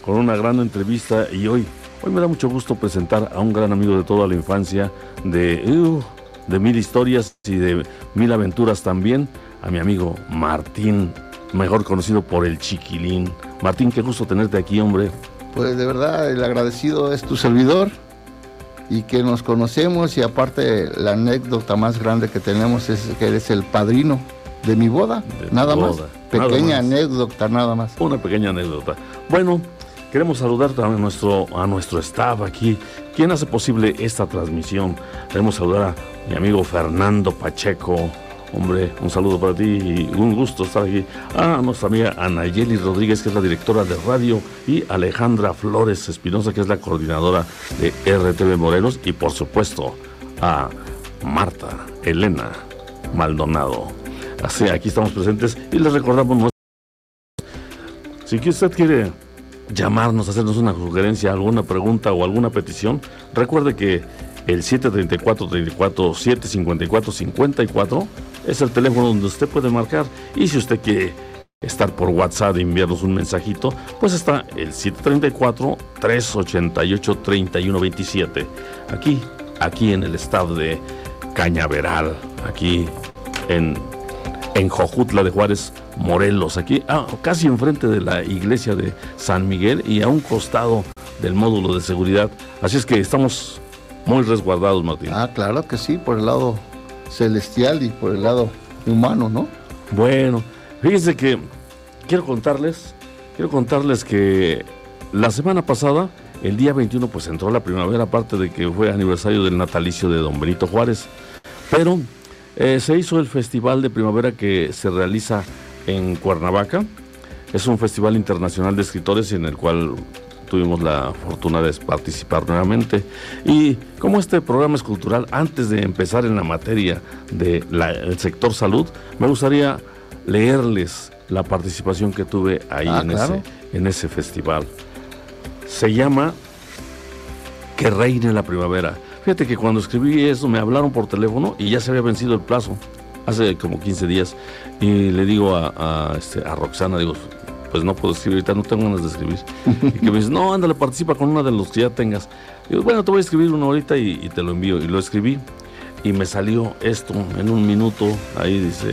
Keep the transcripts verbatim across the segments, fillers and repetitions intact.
con una gran entrevista y hoy, hoy me da mucho gusto presentar a un gran amigo de toda la infancia, de, uh, de mil historias y de mil aventuras también, a mi amigo Martín, mejor conocido por el Chiquilín. Martín, qué gusto tenerte aquí, hombre. Pues de verdad, el agradecido es tu servidor y que nos conocemos, y aparte la anécdota más grande que tenemos es que eres el padrino de mi boda, de nada boda, más, pequeña nada más. anécdota, nada más. Una pequeña anécdota. Bueno, queremos saludar a nuestro, a nuestro staff aquí, quien hace posible esta transmisión. Queremos saludar a mi amigo Fernando Pacheco. Hombre, un saludo para ti y un gusto estar aquí. A nuestra amiga Anayeli Rodríguez, que es la directora de radio, y Alejandra Flores Espinosa, que es la coordinadora de R T V Morelos, y por supuesto a Marta Elena Maldonado. Así, aquí estamos presentes y les recordamos nuestro... Si usted quiere llamarnos, hacernos una sugerencia, alguna pregunta o alguna petición, recuerde que el siete tres cuatro, tres cuatro, siete cinco cuatro, cinco cuatro es el teléfono donde usted puede marcar. Y si usted quiere estar por WhatsApp e enviarnos un mensajito, pues está el siete tres cuatro, tres ocho ocho, tres uno dos siete. Aquí, aquí en el estado de Cañaveral, aquí en, en Jojutla de Juárez, Morelos, aquí ah, casi enfrente de la iglesia de San Miguel y a un costado del módulo de seguridad. Así es que estamos muy resguardados, Martín. Ah, claro que sí, por el lado celestial y por el lado humano, ¿no? Bueno, fíjense que quiero contarles, quiero contarles que la semana pasada, el día veintiuno, pues entró la primavera, aparte de que fue aniversario del natalicio de don Benito Juárez, pero eh, se hizo el Festival de Primavera que se realiza en Cuernavaca. Es un festival internacional de escritores en el cual tuvimos la fortuna de participar nuevamente. Y como este programa es cultural, antes de empezar en la materia del sector salud, me gustaría leerles la participación que tuve ahí ah, en, claro. ese, en ese festival. Se llama Que reine la primavera. Fíjate que cuando escribí eso me hablaron por teléfono y ya se había vencido el plazo, hace como quince días, y le digo a, a, este, a Roxana, digo, pues no puedo escribir ahorita, no tengo ganas de escribir. Y que me dice, no, ándale, participa con una de los que ya tengas. Y digo, bueno, te voy a escribir una ahorita y, y te lo envío. Y lo escribí y me salió esto en un minuto. Ahí dice: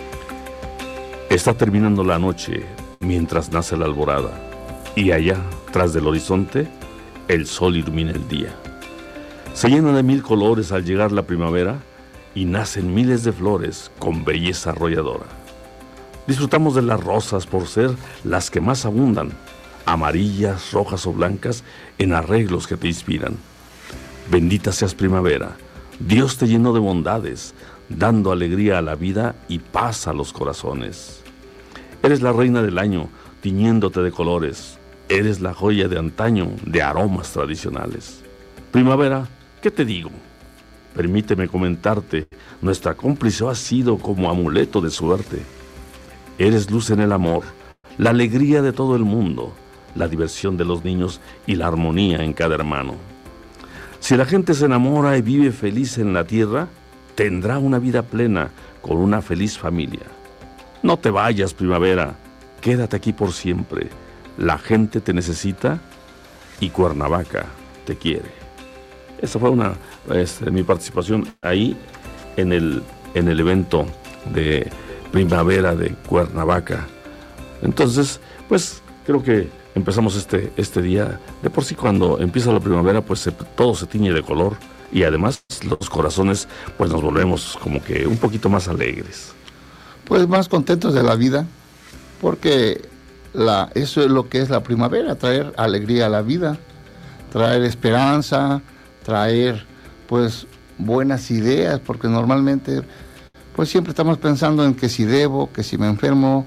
está terminando la noche mientras nace la alborada, y allá, tras del horizonte, el sol ilumina el día. Se llena de mil colores al llegar la primavera y nacen miles de flores con belleza arrolladora. Disfrutamos de las rosas por ser las que más abundan, amarillas, rojas o blancas, en arreglos que te inspiran. Bendita seas primavera, Dios te llenó de bondades, dando alegría a la vida y paz a los corazones. Eres la reina del año, tiñéndote de colores. Eres la joya de antaño, de aromas tradicionales. Primavera, ¿qué te digo? Permíteme comentarte, nuestra cómplice ha sido como amuleto de suerte. Eres luz en el amor, la alegría de todo el mundo, la diversión de los niños y la armonía en cada hermano. Si la gente se enamora y vive feliz en la tierra, tendrá una vida plena con una feliz familia. No te vayas, primavera, quédate aquí por siempre. La gente te necesita y Cuernavaca te quiere. Esa fue una, este, mi participación ahí en el, en el evento de primavera de Cuernavaca. Entonces, pues creo que empezamos este, este día. De por sí, cuando empieza la primavera, pues se, todo se tiñe de color y además los corazones pues nos volvemos como que un poquito más alegres. Pues más contentos de la vida, porque la, eso es lo que es la primavera, traer alegría a la vida, traer esperanza, traer pues buenas ideas, porque normalmente pues siempre estamos pensando en que si debo, que si me enfermo,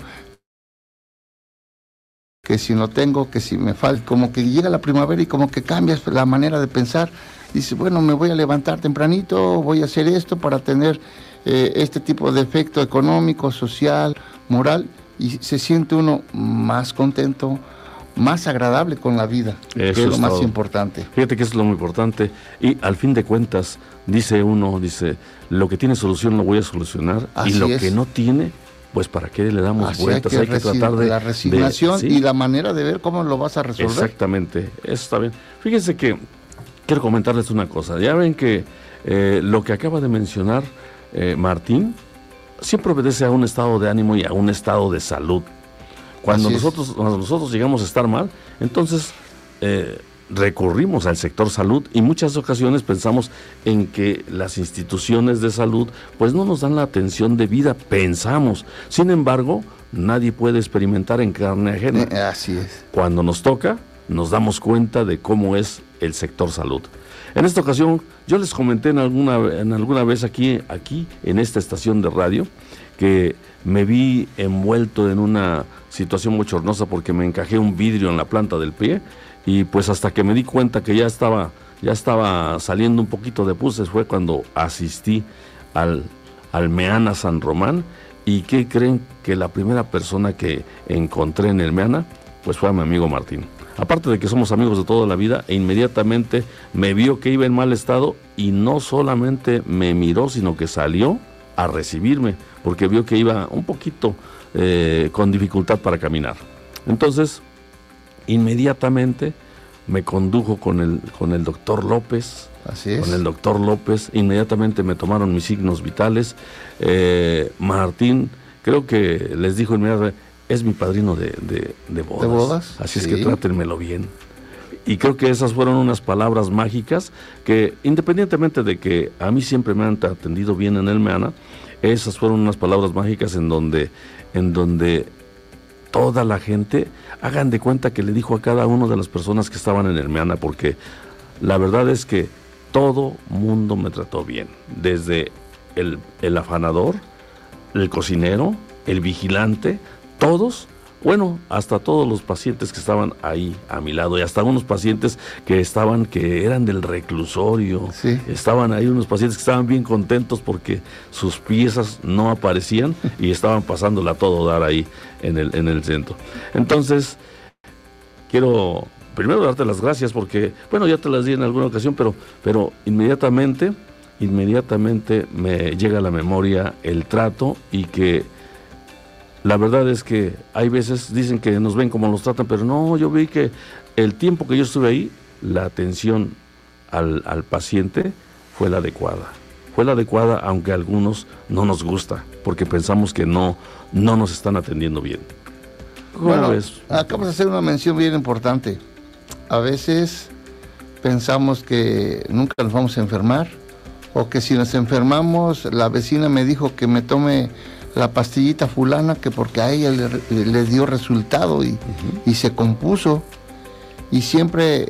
que si no tengo, que si me falta. Como que llega la primavera y como que cambias la manera de pensar. Dices, bueno, me voy a levantar tempranito, voy a hacer esto para tener eh, este tipo de efecto económico, social, moral, y se siente uno más contento, más agradable con la vida, Eso que es lo es más todo. importante. Fíjate que eso es lo muy importante. Y al fin de cuentas, dice uno, dice, lo que tiene solución lo voy a solucionar. Así y lo es. que no tiene, pues ¿para qué le damos Así vueltas? Hay que, hay que resi- tratar de... La resignación de, ¿sí? y la manera de ver cómo lo vas a resolver. Exactamente, eso está bien. Fíjense que quiero comentarles una cosa. Ya ven que eh, lo que acaba de mencionar eh, Martín siempre obedece a un estado de ánimo y a un estado de salud. Cuando nosotros, cuando nosotros llegamos a estar mal, entonces eh, recurrimos al sector salud y muchas ocasiones pensamos en que las instituciones de salud pues no nos dan la atención debida, pensamos. Sin embargo, nadie puede experimentar en carne ajena. Eh, así es. Cuando nos toca, nos damos cuenta de cómo es el sector salud. En esta ocasión, yo les comenté en alguna, en alguna vez aquí, aquí, en esta estación de radio, que me vi envuelto en una situación bochornosa porque me encajé un vidrio en la planta del pie y pues hasta que me di cuenta que ya estaba, ya estaba saliendo un poquito de pus fue cuando asistí al, al Meana San Román. ¿Y qué creen? Que la primera persona que encontré en el Meana pues fue a mi amigo Martín. Aparte de que somos amigos de toda la vida, e inmediatamente me vio que iba en mal estado y no solamente me miró, sino que salió a recibirme, porque vio que iba un poquito eh, con dificultad para caminar. Entonces, inmediatamente me condujo con el, con el doctor López. Así es. Con el doctor López, inmediatamente me tomaron mis signos vitales. Eh, Martín, creo que les dijo inmediatamente, es mi padrino de, de, de bodas. ¿De bodas? Así Sí. es que trátenmelo bien. Y creo que esas fueron unas palabras mágicas que, independientemente de que a mí siempre me han atendido bien en el Meana, esas fueron unas palabras mágicas en donde, en donde toda la gente, hagan de cuenta que le dijo a cada una de las personas que estaban en el Meana, porque la verdad es que todo mundo me trató bien, desde el, el afanador, el cocinero, el vigilante, todos, bueno, hasta todos los pacientes que estaban ahí a mi lado y hasta unos pacientes que estaban, que eran del reclusorio, sí. Estaban ahí unos pacientes que estaban bien contentos porque sus piezas no aparecían y estaban pasándola a todo dar ahí en el, en el centro. Entonces, quiero primero darte las gracias porque, bueno, ya te las di en alguna ocasión, pero, pero inmediatamente, inmediatamente me llega a la memoria el trato y que la verdad es que hay veces dicen que nos ven como nos tratan, pero no, yo vi que el tiempo que yo estuve ahí, la atención al, al paciente fue la adecuada. Fue la adecuada, aunque a algunos no nos gusta, porque pensamos que no, no nos están atendiendo bien. Bueno, acabas de hacer una mención bien importante. A veces pensamos que nunca nos vamos a enfermar, o que si nos enfermamos, la vecina me dijo que me tome la pastillita fulana, que porque a ella le, le dio resultado y, uh-huh. y se compuso. Y siempre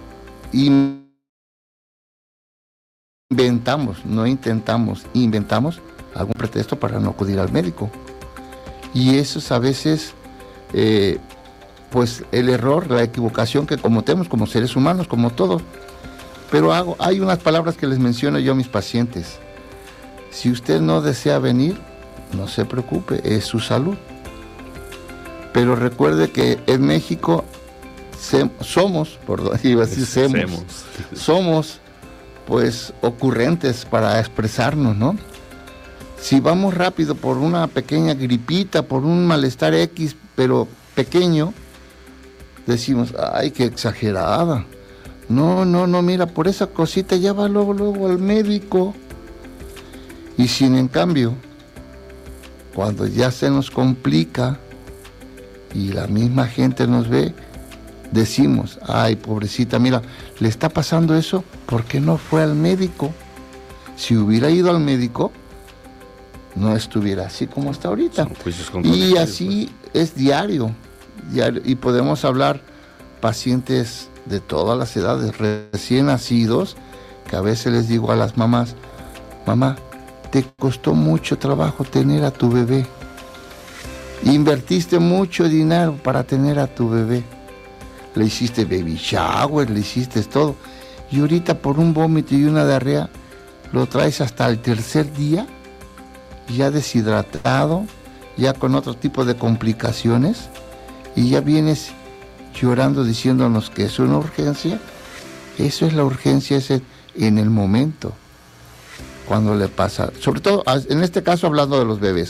inventamos, no intentamos, inventamos algún pretexto para no acudir al médico. Y eso es a veces, eh, pues el error, la equivocación que cometemos como seres humanos, como todos. Pero hago, hay unas palabras que les menciono yo a mis pacientes. Si usted no desea venir, no se preocupe, es su salud. Pero recuerde que en México se, somos, por iba a decir semos, somos pues ocurrentes para expresarnos, ¿no? Si vamos rápido por una pequeña gripita, por un malestar X, pero pequeño, decimos, ay, qué exagerada. No, no, no, mira, por esa cosita ya va luego, luego al médico. Y sin en cambio, cuando ya se nos complica y la misma gente nos ve, decimos, ay, pobrecita, mira, le está pasando eso, ¿por qué no fue al médico? Si hubiera ido al médico, no estuviera así como está ahorita. Y así es diario, diario, y podemos hablar pacientes de todas las edades, recién nacidos, que a veces les digo a las mamás, mamá, te costó mucho trabajo tener a tu bebé. Invertiste mucho dinero para tener a tu bebé. Le hiciste baby shower, le hiciste todo. Y ahorita por un vómito y una diarrea, lo traes hasta el tercer día, ya deshidratado, ya con otro tipo de complicaciones, y ya vienes llorando diciéndonos que es una urgencia. Eso es la urgencia, ese en el momento. Cuando le pasa, sobre todo en este caso hablando de los bebés,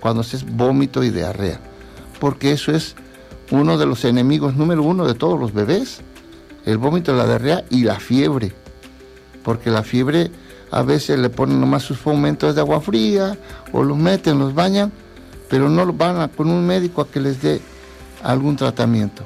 cuando es vómito y diarrea, porque eso es uno de los enemigos número uno de todos los bebés, el vómito, la diarrea y la fiebre, porque la fiebre a veces le ponen nomás sus fomentos de agua fría, o los meten, los bañan, pero no van a, con un médico a que les dé algún tratamiento.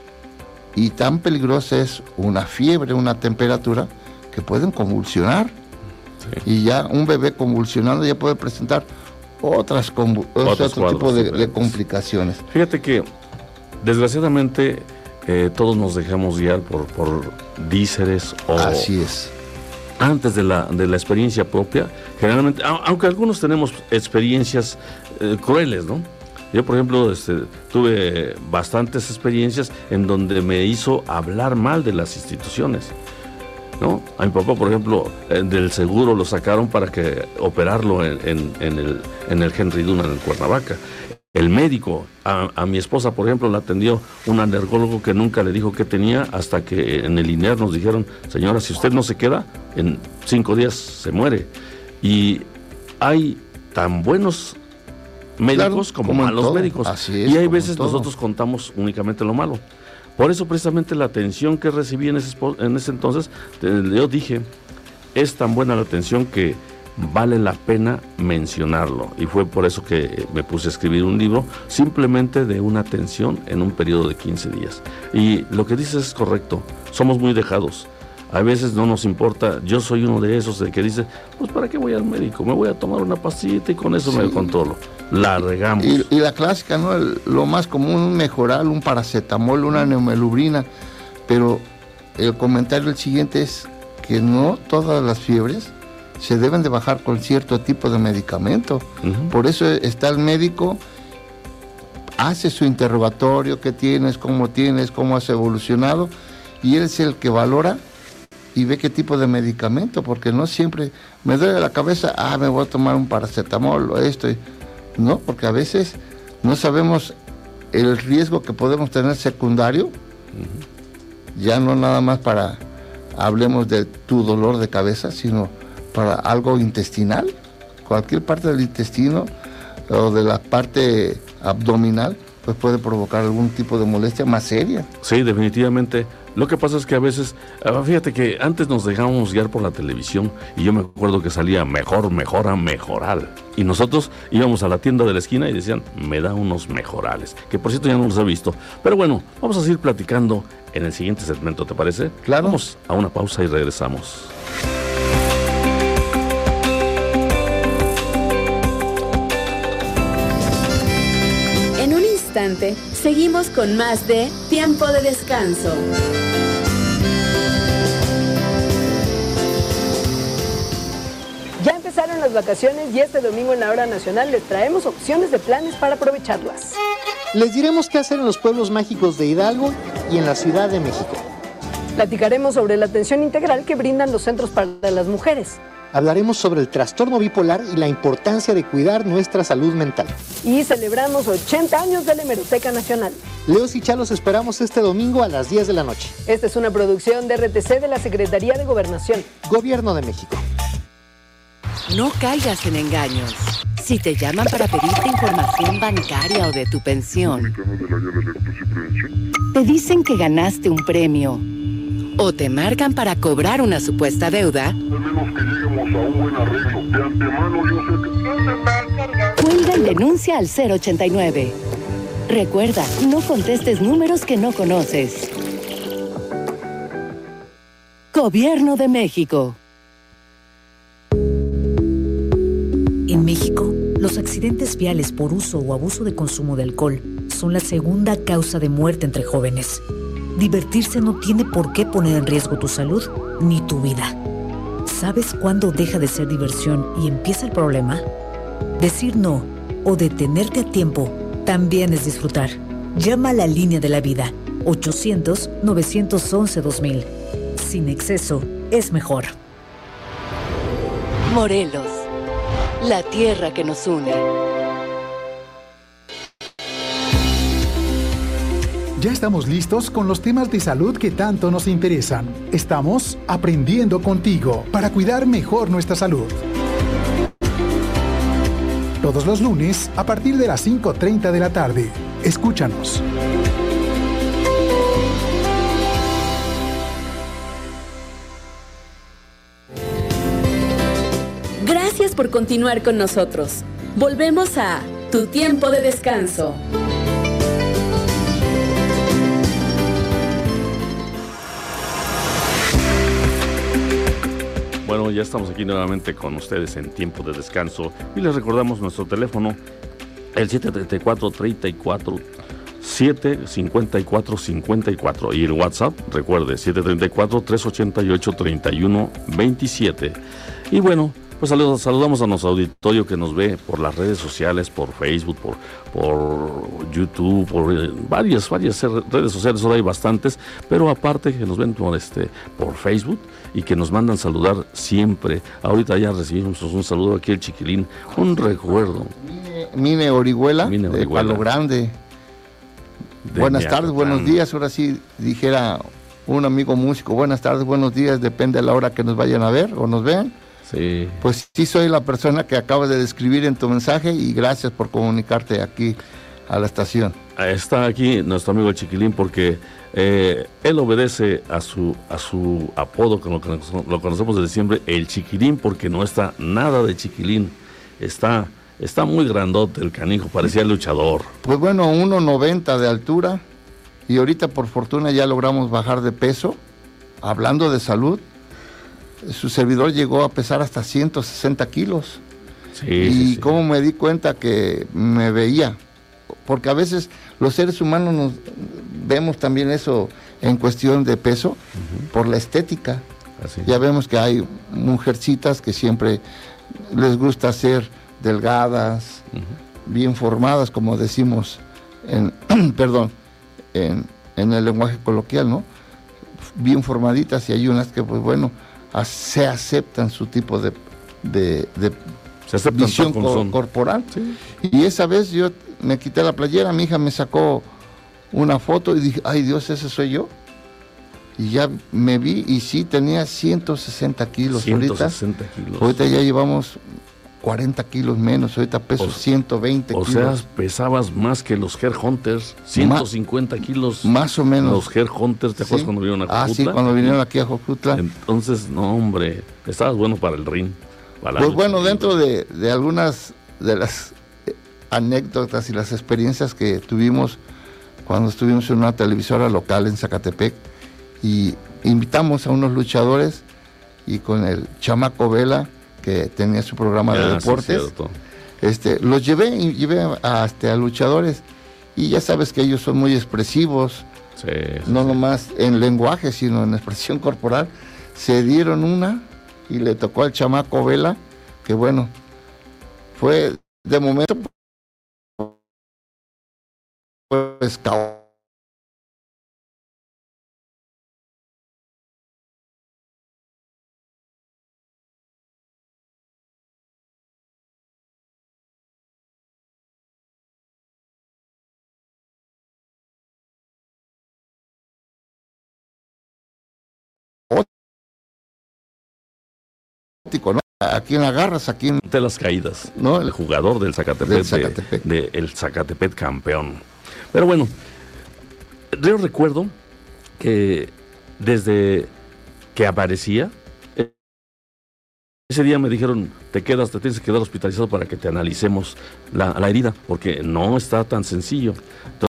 Y tan peligrosa es una fiebre, una temperatura, que pueden convulsionar. Sí. Y ya un bebé convulsionando ya puede presentar otras convu- otro tipo de, de complicaciones. Fíjate que desgraciadamente eh, todos nos dejamos guiar por, por díceres o... Así es. Antes de la, de la experiencia propia, generalmente, aunque algunos tenemos experiencias eh, crueles, ¿no? Yo, por ejemplo, este, tuve bastantes experiencias en donde me hizo hablar mal de las instituciones, ¿no? A mi papá, por ejemplo, eh, del seguro lo sacaron para que operarlo en, en, en, el, en el Henry Duna, en el Cuernavaca. El médico, a, a mi esposa, por ejemplo, la atendió un alergólogo que nunca le dijo qué tenía, hasta que en el I N E R nos dijeron, señora, si usted no se queda, en cinco días se muere. Y hay tan buenos médicos, claro, como, como malos todo. médicos. Así es, y hay veces todo. nosotros contamos únicamente lo malo. Por eso precisamente la atención que recibí en ese, en ese entonces, yo dije, es tan buena la atención que vale la pena mencionarlo, y fue por eso que me puse a escribir un libro simplemente de una atención en un periodo de quince días. Y lo que dices es correcto, somos muy dejados, a veces no nos importa. Yo soy uno de esos de que dice, pues ¿para qué voy al médico? Me voy a tomar una pastillita y con eso sí. me controlo. La regamos. Y, y la clásica, ¿no? El, lo más común, un Mejoral, un paracetamol, una neumelubrina, pero el comentario el siguiente es que no todas las fiebres se deben de bajar con cierto tipo de medicamento. Uh-huh. Por eso está el médico, hace su interrogatorio, qué tienes, cómo tienes, cómo has evolucionado, y él es el que valora y ve qué tipo de medicamento, porque no siempre me duele la cabeza, ah, me voy a tomar un paracetamol o esto. No, porque a veces no sabemos el riesgo que podemos tener secundario, uh-huh. ya no nada más para, hablemos de tu dolor de cabeza, sino para algo intestinal, cualquier parte del intestino o de la parte abdominal, pues puede provocar algún tipo de molestia más seria. Sí, definitivamente. Lo que pasa es que a veces, fíjate que antes nos dejábamos guiar por la televisión, y yo me acuerdo que salía mejor, mejora, mejoral. Y nosotros íbamos a la tienda de la esquina y decían, me da unos mejorales, que por cierto ya no los he visto. Pero bueno, vamos a seguir platicando en el siguiente segmento, ¿te parece? Claro. Vamos a una pausa y regresamos. Seguimos con más de Tiempo de Descanso. Ya empezaron las vacaciones y este domingo en la Hora Nacional les traemos opciones de planes para aprovecharlas. Les diremos qué hacer en los pueblos mágicos de Hidalgo y en la Ciudad de México. Platicaremos sobre la atención integral que brindan los centros para las mujeres. Hablaremos sobre el trastorno bipolar y la importancia de cuidar nuestra salud mental. Y celebramos ochenta años de la Hemeroteca Nacional. Leos y Chá los esperamos este domingo a las diez de la noche. Esta es una producción de R T C de la Secretaría de Gobernación. Gobierno de México. No caigas en engaños. Si te llaman para pedirte información bancaria o de tu pensión, te dicen que ganaste un premio, o te marcan para cobrar una supuesta deuda, cuelga y denuncia al cero ochenta y nueve. Recuerda, no contestes números que no conoces. Gobierno de México. En México, los accidentes viales por uso o abuso de consumo de alcohol son la segunda causa de muerte entre jóvenes. Divertirse no tiene por qué poner en riesgo tu salud ni tu vida. ¿Sabes cuándo deja de ser diversión y empieza el problema? Decir no o detenerte a tiempo también es disfrutar. Llama a la línea de la vida, ochocientos, novecientos once, dos mil. Sin exceso, es mejor. Morelos, la tierra que nos une. Ya estamos listos con los temas de salud que tanto nos interesan. Estamos aprendiendo contigo para cuidar mejor nuestra salud. todos los lunes a partir de las cinco treinta de la tarde. Escúchanos. Gracias por continuar con nosotros. Volvemos a Tu Tiempo de Descanso. Bueno, ya estamos aquí nuevamente con ustedes en Tiempo de Descanso y les recordamos nuestro teléfono, el siete tres cuatro, tres cuatro, siete cinco cuatro, cinco cuatro, y el WhatsApp, recuerde, siete tres cuatro, tres ocho ocho, tres uno dos siete. Y bueno, pues saludos, saludamos a nuestro auditorio que nos ve por las redes sociales, por Facebook, por, por YouTube, por eh, varias, varias redes sociales, ahora hay bastantes, pero aparte que nos ven por, este, por Facebook y que nos mandan saludar siempre. Ahorita ya recibimos un saludo aquí el Chiquilín, un recuerdo. Mine, Mine Orihuela, Mine de Orihuela. Palo Grande. De Buenas Miahuatlán. tardes, buenos días. Ahora sí dijera un amigo músico, buenas tardes, buenos días, depende de la hora que nos vayan a ver o nos vean. Sí. Pues sí soy la persona que acabas de describir en tu mensaje y gracias por comunicarte aquí a la estación. Está aquí nuestro amigo el Chiquilín porque eh, él obedece a su a su apodo, con lo que lo conocemos desde siempre, el Chiquilín, porque no está nada de chiquilín, está, está muy grandote el canijo, parecía luchador. Pues bueno, uno noventa de altura y ahorita por fortuna ya logramos bajar de peso. Hablando de salud, su servidor llegó a pesar hasta ciento sesenta kilos. Sí, y sí, sí. cómo me di cuenta que me veía, porque a veces los seres humanos nos vemos también eso en cuestión de peso, uh-huh, por la estética. Así. Ya vemos que hay mujercitas que siempre les gusta ser delgadas, uh-huh, bien formadas, como decimos en perdón, en, en el lenguaje coloquial, ¿no? Bien formaditas, y hay unas que, pues bueno, se aceptan su tipo de, de, de se visión co- corporal. Sí. Y esa vez yo me quité la playera, mi hija me sacó una foto y dije, ay Dios, ese soy yo. Y ya me vi y sí, tenía ciento sesenta kilos. ciento sesenta ahorita, kilos. Ahorita ya llevamos cuarenta kilos menos, ahorita peso o, ciento veinte o kilos. O sea, pesabas más que los Hair Hunters, ciento cincuenta Ma- kilos. Más o menos. Los Hair Hunters, ¿te acuerdas, sí, cuando vinieron a Jojutla? Ah, sí, cuando vinieron aquí a Jojutla. Entonces, no, hombre, estabas bueno para el ring. Para pues bueno, dentro de, de algunas de las anécdotas y las experiencias que tuvimos cuando estuvimos en una televisora local en Zacatepec, y invitamos a unos luchadores, y con el Chamaco Vela, que tenía su programa ah, de deportes, sí, este, los llevé y llevé a, este, a luchadores, y ya sabes que ellos son muy expresivos, sí, no sí, nomás en lenguaje, sino en expresión corporal. Se dieron una y le tocó al Chamaco Vela, que bueno, fue de momento pues ¿no? Aquí en Agarras, aquí en... De las caídas, ¿no? El jugador del Zacatepec, del Zacatepec. De, de el Zacatepec campeón. Pero bueno, yo recuerdo que desde que aparecía, ese día me dijeron, te quedas, te tienes que quedar hospitalizado para que te analicemos la, la herida, porque no está tan sencillo. Entonces,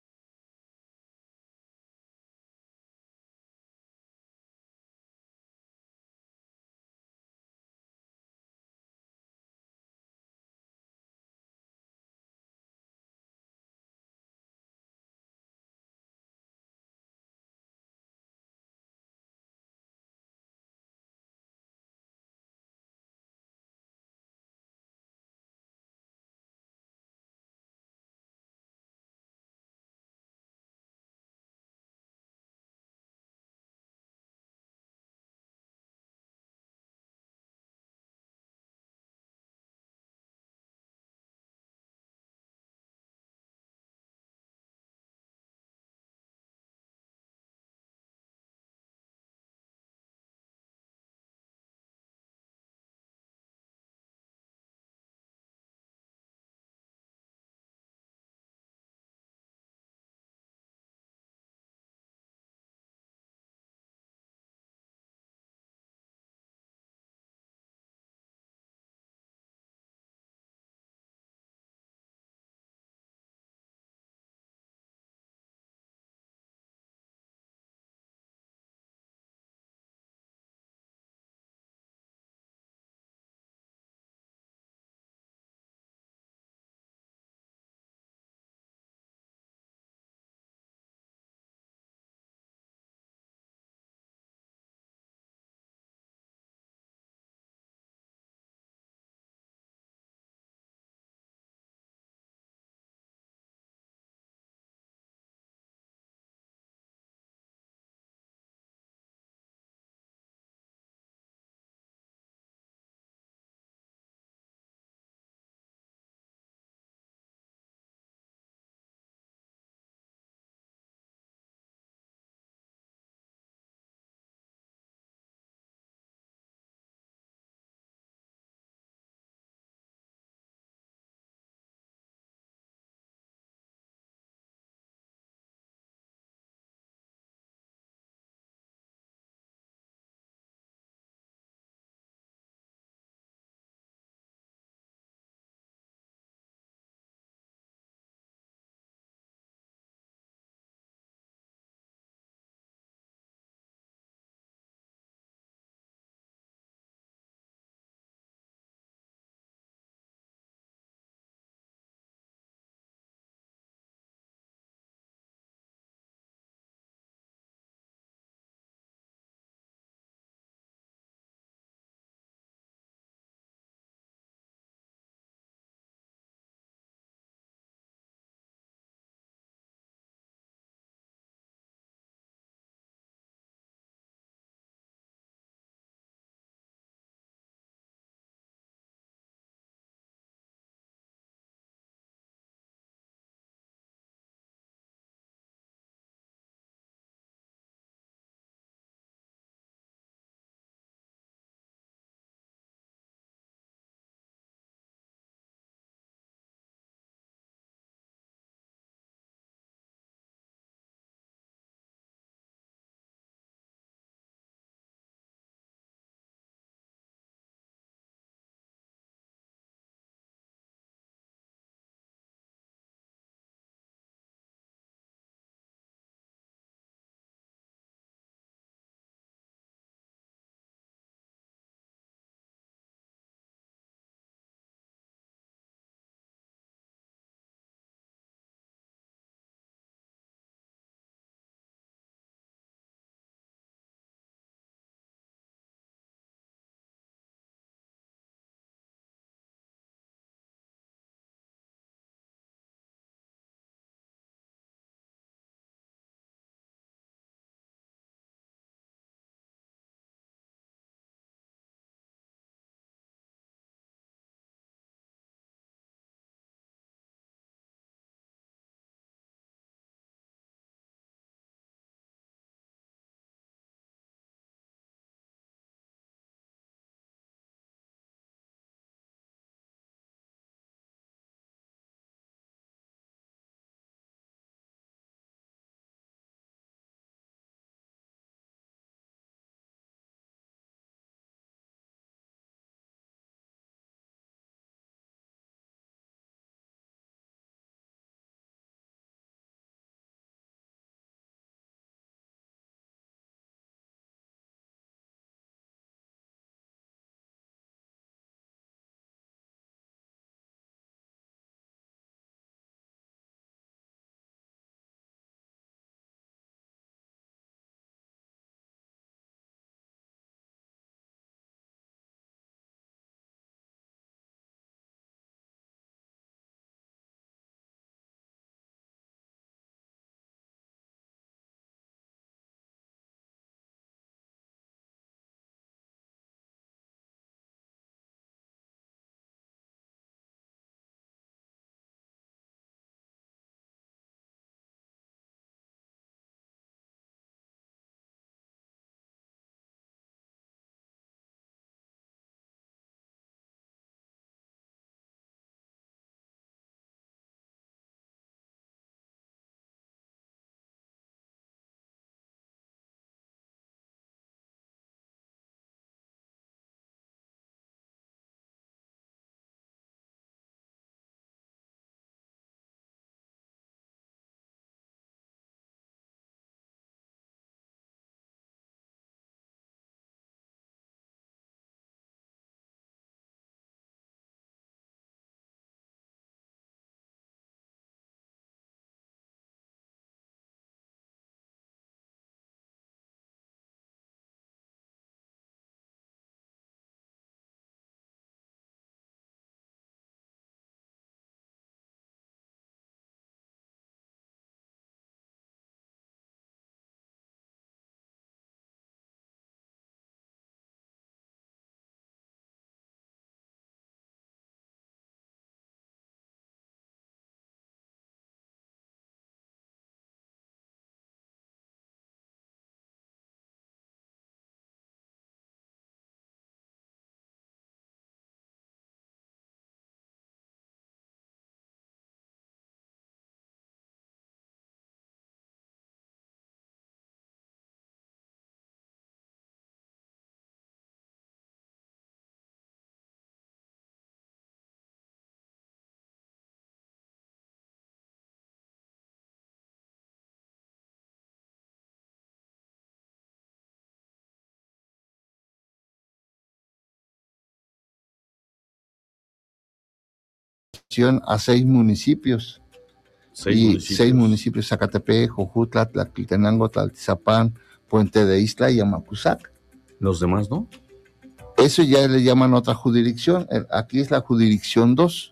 población a seis municipios. Seis y municipios. seis municipios: Zacatepec, Jojutla, Tlaquiltenango, Tlaltizapán, Puente de Isla y Amacuzac. Los demás, ¿no? Eso ya le llaman otra jurisdicción. Aquí es la jurisdicción dos.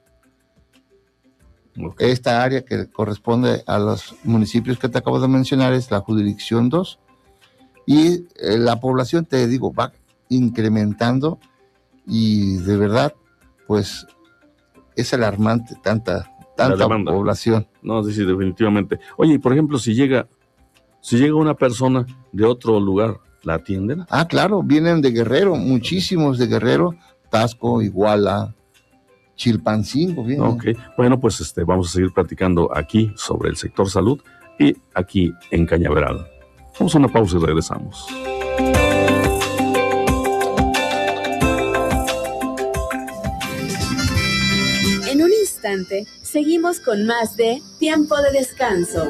Okay. Esta área que corresponde a los municipios que te acabo de mencionar es la jurisdicción dos. Y eh, la población, te digo, va incrementando y de verdad, pues es alarmante tanta, tanta población. No, sí, sí, definitivamente. Oye, y por ejemplo, si llega, si llega una persona de otro lugar, ¿la atienden? Ah, claro, vienen de Guerrero, muchísimos de Guerrero, Tasco, Iguala, Chilpancingo. Vienen. Ok, bueno, pues este, vamos a seguir platicando aquí sobre el sector salud y aquí en Cañaveral. Vamos a una pausa y regresamos. En un instante, seguimos con más de Tiempo de Descanso.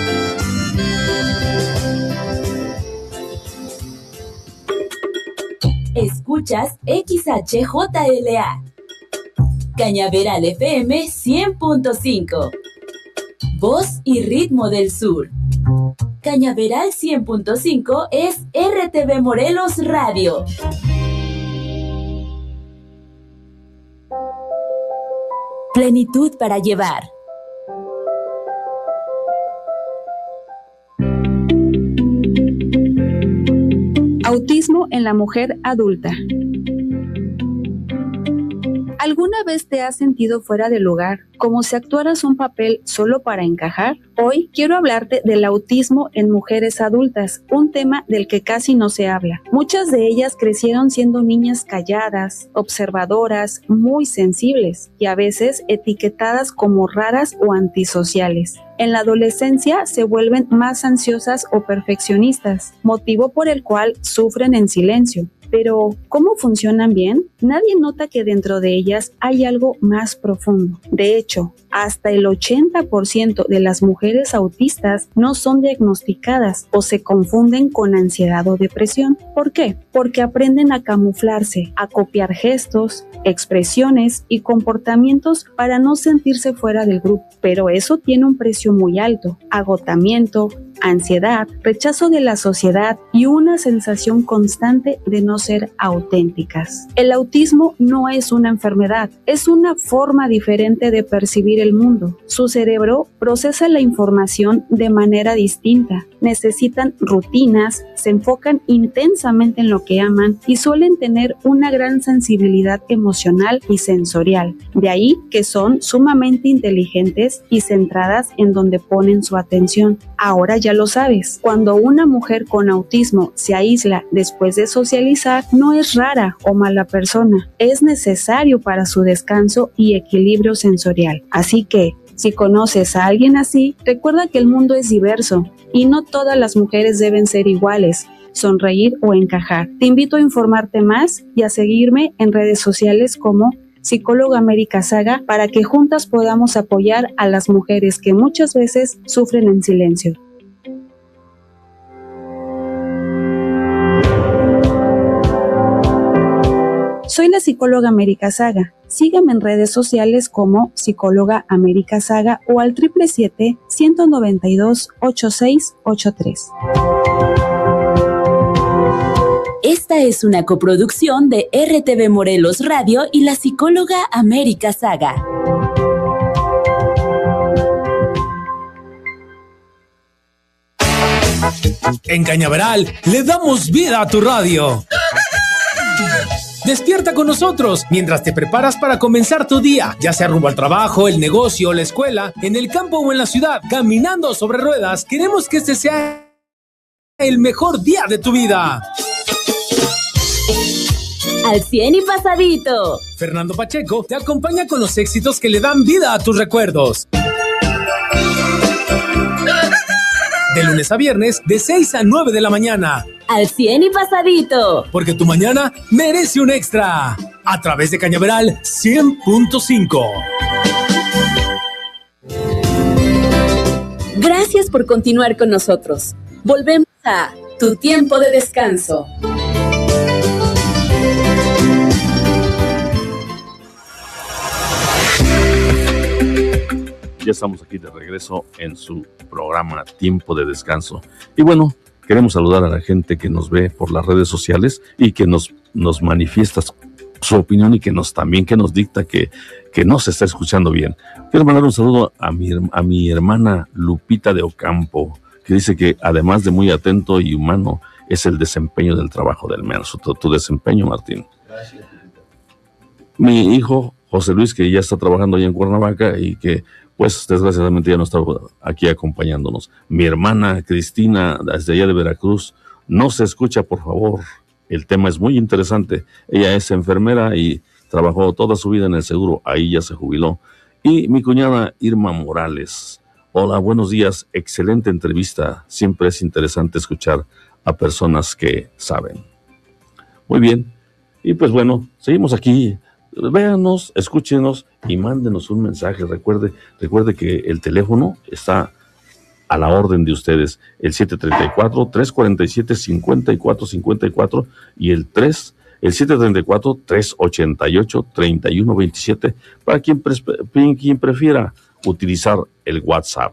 Escuchas X H J L A, Cañaveral F M cien punto cinco, Voz y Ritmo del Sur. Cañaveral cien punto cinco es R T V Morelos Radio. Plenitud para llevar. Autismo en la mujer adulta. ¿Alguna vez te has sentido fuera de lugar, como si actuaras un papel solo para encajar? Hoy quiero hablarte del autismo en mujeres adultas, un tema del que casi no se habla. Muchas de ellas crecieron siendo niñas calladas, observadoras, muy sensibles y a veces etiquetadas como raras o antisociales. En la adolescencia se vuelven más ansiosas o perfeccionistas, motivo por el cual sufren en silencio. Pero, ¿cómo funcionan bien? Nadie nota que dentro de ellas hay algo más profundo. De hecho, hasta el ochenta por ciento de las mujeres autistas no son diagnosticadas o se confunden con ansiedad o depresión. ¿Por qué? Porque aprenden a camuflarse, a copiar gestos, expresiones y comportamientos para no sentirse fuera del grupo. Pero eso tiene un precio muy alto: agotamiento, ansiedad, rechazo de la sociedad y una sensación constante de no ser auténticas. El autismo no es una enfermedad, es una forma diferente de percibir el mundo. Su cerebro procesa la información de manera distinta, necesitan rutinas, se enfocan intensamente en lo que aman y suelen tener una gran sensibilidad emocional y sensorial. De ahí que son sumamente inteligentes y centradas en donde ponen su atención. Ahora ya lo sabes, cuando una mujer con autismo se aísla después de socializar, no es rara o mala persona, es necesario para su descanso y equilibrio sensorial. Así que, si conoces a alguien así, recuerda que el mundo es diverso y no todas las mujeres deben ser iguales, sonreír o encajar. Te invito a informarte más y a seguirme en redes sociales como Psicóloga América Saga para que juntas podamos apoyar a las mujeres que muchas veces sufren en silencio. Soy la psicóloga América Saga. Sígueme en redes sociales como Psicóloga América Saga o al siete siete siete, uno nueve dos, ocho seis ocho tres. Esta es una coproducción de R T V Morelos Radio y la psicóloga América Saga. En Cañaveral le damos vida a tu radio. Despierta con nosotros mientras te preparas para comenzar tu día, ya sea rumbo al trabajo, el negocio, la escuela, en el campo o en la ciudad, caminando sobre ruedas. Queremos que este sea el mejor día de tu vida. Al cien y pasadito. Fernando Pacheco te acompaña con los éxitos que le dan vida a tus recuerdos. De lunes a viernes, de seis a nueve de la mañana. Al cien y pasadito. Porque tu mañana merece un extra. A través de Cañaveral cien punto cinco. Gracias por continuar con nosotros. Volvemos a Tu Tiempo de Descanso. Ya estamos aquí de regreso en su programa Tiempo de Descanso. Y bueno, queremos saludar a la gente que nos ve por las redes sociales y que nos, nos manifiesta su opinión y que nos también que nos dicta que, que no se está escuchando bien. Quiero mandar un saludo a mi, a mi hermana Lupita de Ocampo, que dice que además de muy atento y humano, es el desempeño del trabajo del menso. Tu, tu desempeño, Martín. Gracias. Mi hijo José Luis, que ya está trabajando allá en Cuernavaca y que pues desgraciadamente ya no está aquí acompañándonos. Mi hermana Cristina, desde allá de Veracruz, no se escucha, por favor. El tema es muy interesante. Ella es enfermera y trabajó toda su vida en el seguro. Ahí ya se jubiló. Y mi cuñada Irma Morales. Hola, buenos días. Excelente entrevista. Siempre es interesante escuchar a personas que saben. Muy bien. Y pues bueno, seguimos aquí. Véanos, escúchenos y mándenos un mensaje. Recuerde, recuerde que el teléfono está a la orden de ustedes. El siete tres cuatro, tres cuatro siete, cinco cuatro cinco cuatro y el tres, el siete tres cuatro, tres ocho ocho, tres uno dos siete para quien, pre- quien prefiera utilizar el WhatsApp.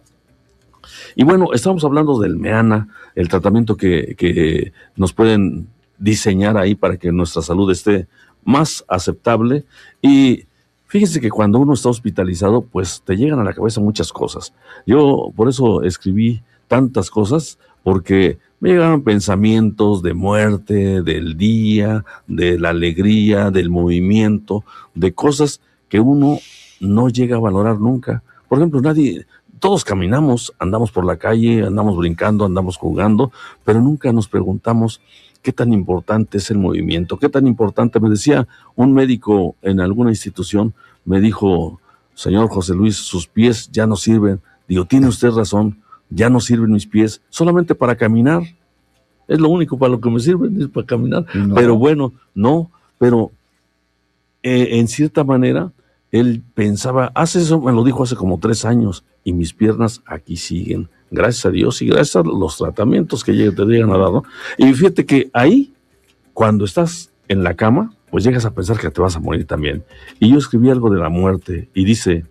Y bueno, estamos hablando del Meana, el tratamiento que, que nos pueden diseñar ahí para que nuestra salud esté más aceptable. Y fíjense que cuando uno está hospitalizado, pues te llegan a la cabeza muchas cosas. Yo por eso escribí tantas cosas, porque me llegaban pensamientos de muerte, del día, de la alegría, del movimiento, de cosas que uno no llega a valorar nunca. Por ejemplo, nadie, todos caminamos, andamos por la calle, andamos brincando, andamos jugando, pero nunca nos preguntamos qué tan importante es el movimiento, qué tan importante. Me decía un médico en alguna institución, me dijo, señor José Luis, sus pies ya no sirven. Digo, tiene usted razón, ya no sirven mis pies, solamente para caminar. Es lo único para lo que me sirven, es para caminar. No. Pero bueno, no, pero eh, en cierta manera, él pensaba, hace eso, me lo dijo hace como tres años, y mis piernas aquí siguen. Gracias a Dios y gracias a los tratamientos que te llegan a dar, ¿no? Y fíjate que ahí, cuando estás en la cama, pues llegas a pensar que te vas a morir también. Y yo escribí algo de la muerte y dice,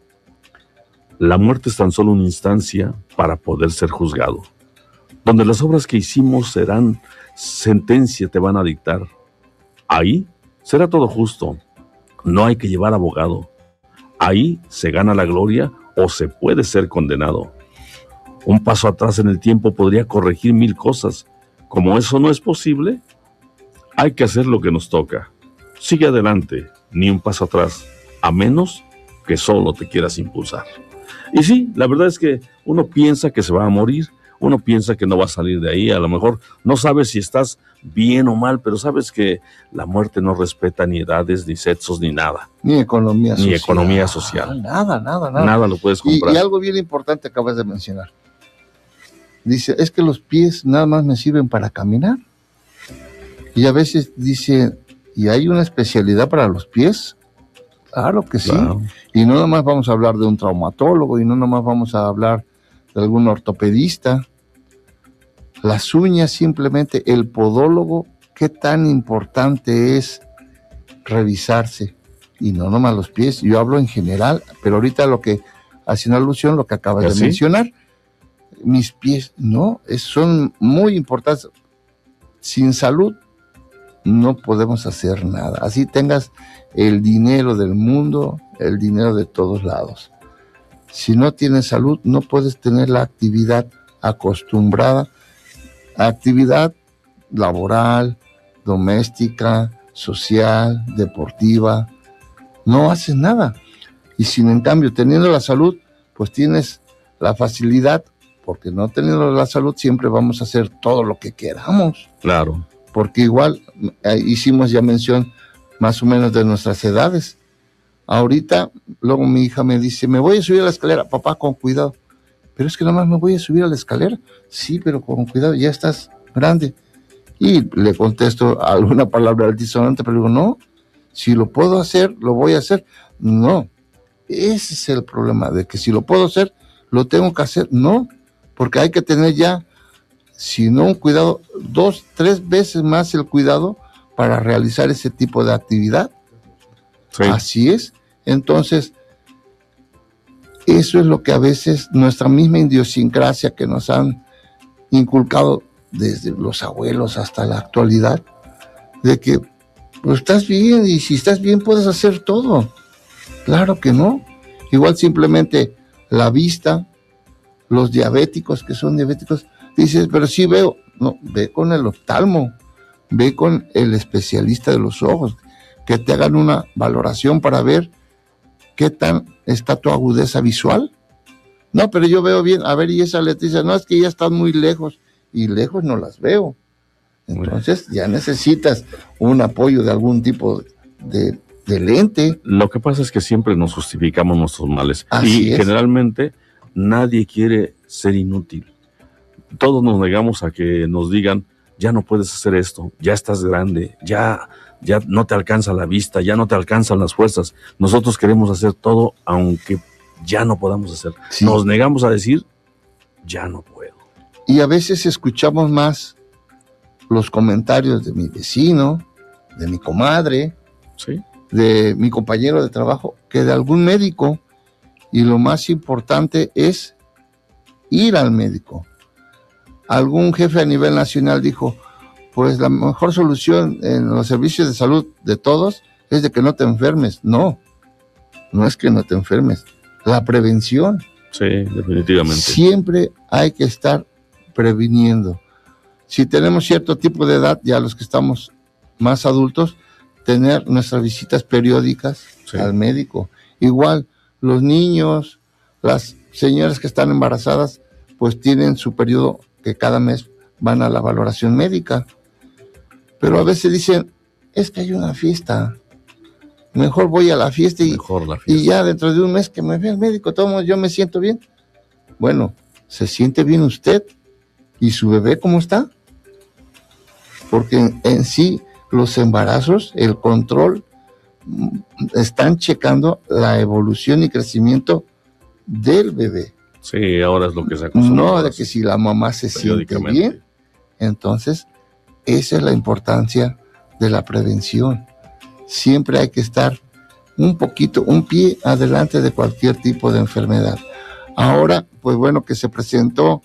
la muerte es tan solo una instancia para poder ser juzgado, donde las obras que hicimos serán sentencia, te van a dictar. Ahí será todo justo, no hay que llevar abogado. Ahí se gana la gloria o se puede ser condenado. Un paso atrás en el tiempo podría corregir mil cosas. Como eso no es posible, hay que hacer lo que nos toca. Sigue adelante, ni un paso atrás, a menos que solo te quieras impulsar. Y sí, la verdad es que uno piensa que se va a morir, uno piensa que no va a salir de ahí, a lo mejor no sabes si estás bien o mal, pero sabes que la muerte no respeta ni edades, ni sexos, ni nada. Ni economía social. Ni economía social. Nada, nada, nada. Nada lo puedes comprar. Y, y algo bien importante acabas de mencionar. Dice, es que los pies nada más me sirven para caminar. Y a veces dice, ¿y hay una especialidad para los pies? Claro que sí. Claro. Y no nada más vamos a hablar de un traumatólogo, y no nada más vamos a hablar de algún ortopedista. Las uñas, simplemente, el podólogo, qué tan importante es revisarse. Y no nada más los pies, yo hablo en general, pero ahorita lo que, haciendo alusión, lo que acabas de ¿Sí? mencionar, mis pies, no, es, son muy importantes. Sin salud no podemos hacer nada. Así tengas el dinero del mundo, el dinero de todos lados. Si no tienes salud, no puedes tener la actividad acostumbrada, actividad laboral, doméstica, social, deportiva. No haces nada. Y sin en cambio, teniendo la salud, pues tienes la facilidad, porque no teniendo la salud siempre vamos a hacer todo lo que queramos. Claro. Porque igual eh, hicimos ya mención más o menos de nuestras edades. Ahorita, luego mi hija me dice, me voy a subir a la escalera, papá, con cuidado. Pero es que nada más me voy a subir a la escalera. Sí, pero con cuidado, ya estás grande. Y le contesto alguna palabra altisonante, pero digo, no, si lo puedo hacer, lo voy a hacer. No, ese es el problema, de que si lo puedo hacer, lo tengo que hacer. No, porque hay que tener ya, si no un cuidado, dos, tres veces más el cuidado para realizar ese tipo de actividad. Sí. Así es. Entonces, eso es lo que a veces nuestra misma idiosincrasia que nos han inculcado desde los abuelos hasta la actualidad, de que pues estás bien y si estás bien puedes hacer todo. Claro que no. Igual simplemente la vista, los diabéticos que son diabéticos, dices, pero sí veo. No, ve con el oftalmo, ve con el especialista de los ojos, que te hagan una valoración para ver qué tan está tu agudeza visual. No, pero yo veo bien. A ver, y esa Leticia, no, es que ya están muy lejos, y lejos no las veo. Entonces ya necesitas un apoyo de algún tipo de, de lente. Lo que pasa es que siempre nos justificamos nuestros males. Así y es. Generalmente nadie quiere ser inútil. Todos nos negamos a que nos digan, ya no puedes hacer esto, ya estás grande, ya, ya no te alcanza la vista, ya no te alcanzan las fuerzas. Nosotros queremos hacer todo aunque ya no podamos hacer. Sí. Nos negamos a decir, ya no puedo. Y a veces escuchamos más los comentarios de mi vecino, de mi comadre, ¿sí?, de mi compañero de trabajo, que de algún médico. Y lo más importante es ir al médico. Algún jefe a nivel nacional dijo, pues la mejor solución en los servicios de salud de todos es de que no te enfermes. No, no es que no te enfermes, la prevención. Sí, definitivamente. Siempre hay que estar previniendo. Si tenemos cierto tipo de edad, ya los que estamos más adultos, tener nuestras visitas periódicas sí. al médico. Igual, los niños, las señoras que están embarazadas, pues tienen su periodo que cada mes van a la valoración médica. Pero a veces dicen, es que hay una fiesta, mejor voy a la fiesta y, mejor la fiesta. Y ya dentro de un mes que me vea el médico, todo yo me siento bien. Bueno, ¿se siente bien usted? ¿Y su bebé cómo está? Porque en, en sí los embarazos, el control, están checando la evolución y crecimiento del bebé. Sí, ahora es lo que se acostumbra. No de que si la mamá se siente bien. Entonces, esa es la importancia de la prevención. Siempre hay que estar un poquito, un pie adelante de cualquier tipo de enfermedad. Ahora, pues bueno, que se presentó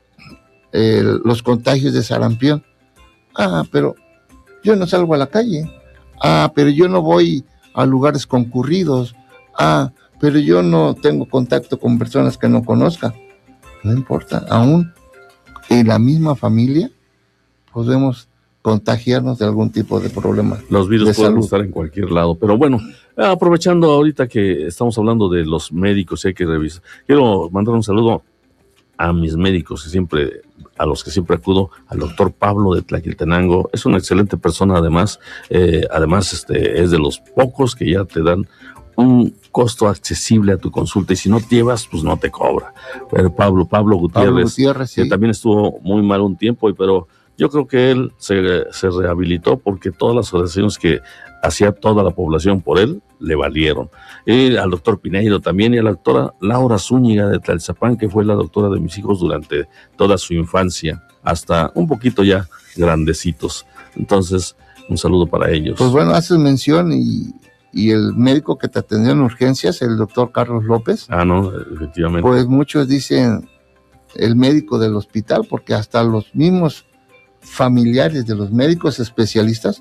eh, los contagios de sarampión. Ah, pero yo no salgo a la calle. Ah, pero yo no voy a lugares concurridos. Ah, pero yo no tengo contacto con personas que no conozca. No importa, aún en la misma familia podemos contagiarnos de algún tipo de problema. Los virus de pueden salud. estar en cualquier lado, pero bueno, aprovechando ahorita que estamos hablando de los médicos, hay que revisar. Quiero mandar un saludo a mis médicos, que siempre, a los que siempre acudo, al doctor Pablo de Tlaquiltenango. Es una excelente persona, además, eh, además este, es de los pocos que ya te dan un costo accesible a tu consulta, y si no te llevas, pues no te cobra. Pero Pablo, Pablo Gutiérrez, Pablo Gutiérrez sí. que también estuvo muy mal un tiempo, pero yo creo que él se, se rehabilitó porque todas las oraciones que hacía toda la población por él le valieron. Y al doctor Pineiro también, y a la doctora Laura Zúñiga de Tlalzapán, que fue la doctora de mis hijos durante toda su infancia, hasta un poquito ya grandecitos. Entonces, un saludo para ellos. Pues bueno, haces mención y, y el médico que te atendió en urgencias, el doctor Carlos López. Ah, no, efectivamente. Pues muchos dicen el médico del hospital, porque hasta los mismos familiares de los médicos especialistas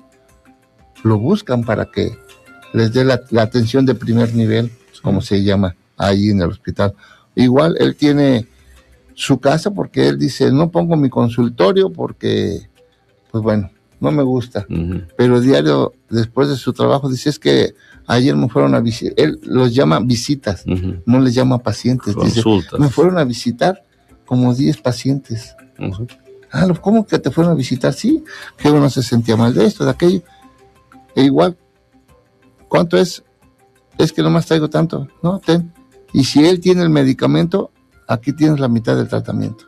lo buscan para que les dé la, la atención de primer nivel, sí. como se llama ahí en el hospital. Igual él tiene su casa, porque él dice, no pongo mi consultorio porque, pues bueno, no me gusta. Uh-huh. Pero diario, después de su trabajo, dice, es que ayer me fueron a visitar. Él los llama visitas, uh-huh. no les llama pacientes. Consultas. Dice, me fueron a visitar como diez pacientes. Uh-huh. Ah, ¿cómo que te fueron a visitar? Sí, que uno se sentía mal de esto, de aquello. E igual, ¿cuánto es? Es que nomás traigo tanto. No, ten. Y si él tiene el medicamento, aquí tienes la mitad del tratamiento.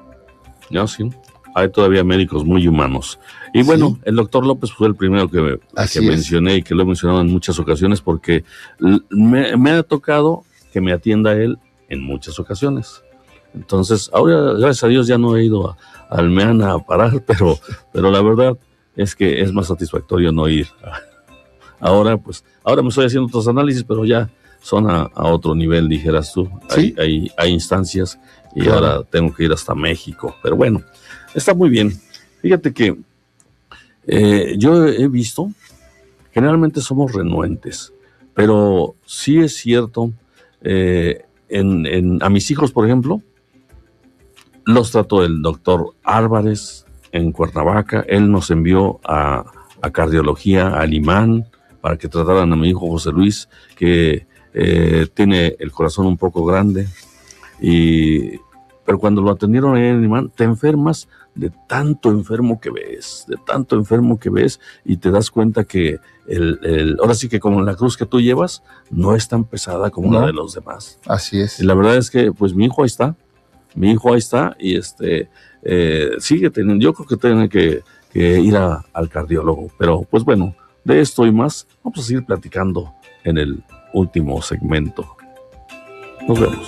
Ya, sí. Hay todavía médicos muy humanos. Y bueno, sí. el doctor López fue el primero que, que mencioné y que lo he mencionado en muchas ocasiones, porque me, me ha tocado que me atienda él en muchas ocasiones. Entonces, ahora, gracias a Dios, ya no he ido a al MEAN a parar, pero, pero la verdad es que es más satisfactorio no ir. Ahora, pues, ahora me estoy haciendo otros análisis, pero ya son a, a otro nivel, dijeras tú. ¿Sí? Hay, hay, hay instancias y claro. ahora tengo que ir hasta México. Pero bueno, está muy bien. Fíjate que eh, yo he visto, generalmente somos renuentes, pero sí es cierto, eh, en, en, a mis hijos, por ejemplo, los trató el doctor Álvarez en Cuernavaca. Él nos envió a, a cardiología, al imán, para que trataran a mi hijo José Luis, que eh, tiene el corazón un poco grande. Y, pero cuando lo atendieron ahí en el imán, te enfermas de tanto enfermo que ves, de tanto enfermo que ves, y te das cuenta que el, el, ahora sí que como la cruz que tú llevas no es tan pesada como no. la de los demás. Así es. Y la verdad es que pues mi hijo ahí está, mi hijo ahí está, y este eh, sigue teniendo, yo creo que tiene que, que ir a, al cardiólogo. Pero pues bueno, de esto y más vamos a seguir platicando en el último segmento. Nos vemos.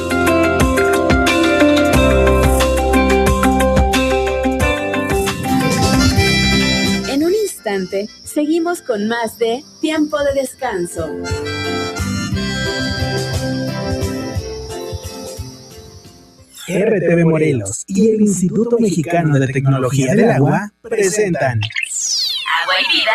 En un instante, seguimos con más de Tiempo de Descanso. R T V Morelos y el Instituto Mexicano de Tecnología del Agua presentan Agua y Vida,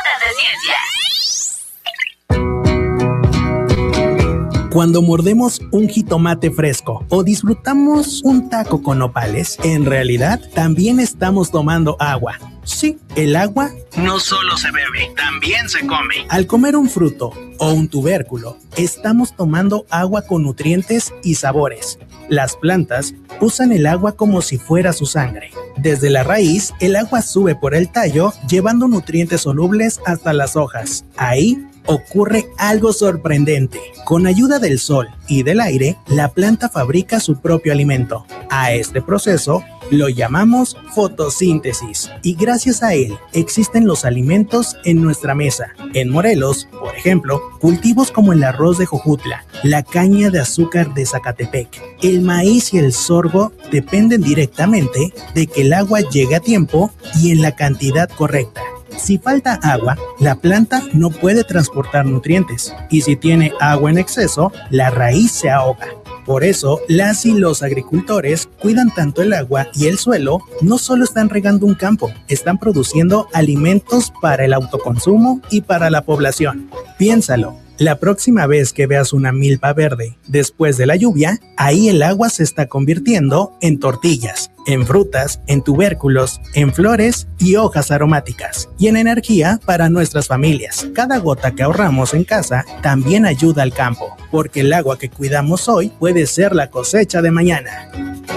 Gotas de Ciencia. Cuando mordemos un jitomate fresco o disfrutamos un taco con nopales, en realidad también estamos tomando agua. Sí, el agua no solo se bebe, también se come. Al comer un fruto o un tubérculo, estamos tomando agua con nutrientes y sabores. Las plantas usan el agua como si fuera su sangre. Desde la raíz, el agua sube por el tallo, llevando nutrientes solubles hasta las hojas. Ahí ocurre algo sorprendente. Con ayuda del sol y del aire, la planta fabrica su propio alimento. A este proceso lo llamamos fotosíntesis, y gracias a él existen los alimentos en nuestra mesa. En Morelos, por ejemplo, cultivos como el arroz de Jojutla, la caña de azúcar de Zacatepec, el maíz y el sorgo dependen directamente de que el agua llegue a tiempo y en la cantidad correcta. Si falta agua, la planta no puede transportar nutrientes, y si tiene agua en exceso, la raíz se ahoga. Por eso, las y los agricultores cuidan tanto el agua y el suelo. No solo están regando un campo, están produciendo alimentos para el autoconsumo y para la población. Piénsalo. La próxima vez que veas una milpa verde después de la lluvia, ahí el agua se está convirtiendo en tortillas, en frutas, en tubérculos, en flores y hojas aromáticas, y en energía para nuestras familias. Cada gota que ahorramos en casa también ayuda al campo, porque el agua que cuidamos hoy puede ser la cosecha de mañana.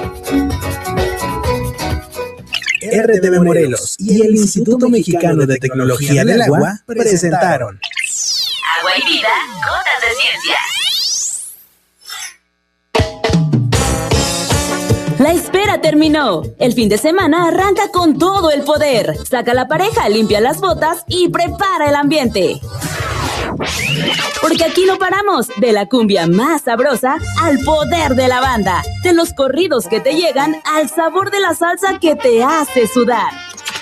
R T V Morelos y el Instituto Mexicano de Tecnología del Agua presentaron Agua y Vida, Gotas de Ciencia. La espera terminó. El fin de semana arranca con todo el poder. Saca la pareja, limpia las botas y prepara el ambiente. Porque aquí no paramos, de la cumbia más sabrosa al poder de la banda, de los corridos que te llegan al sabor de la salsa que te hace sudar.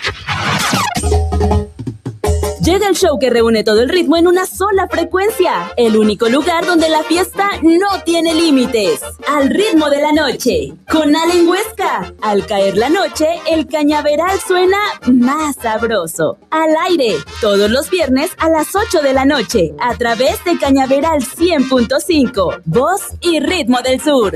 Llega el show que reúne todo el ritmo en una sola frecuencia. El único lugar donde la fiesta no tiene límites. Al ritmo de la noche. Con Allen Huesca. Al caer la noche, el cañaveral suena más sabroso. Al aire. Todos los viernes a las ocho de la noche. A través de Cañaveral cien punto cinco. Voz y ritmo del sur.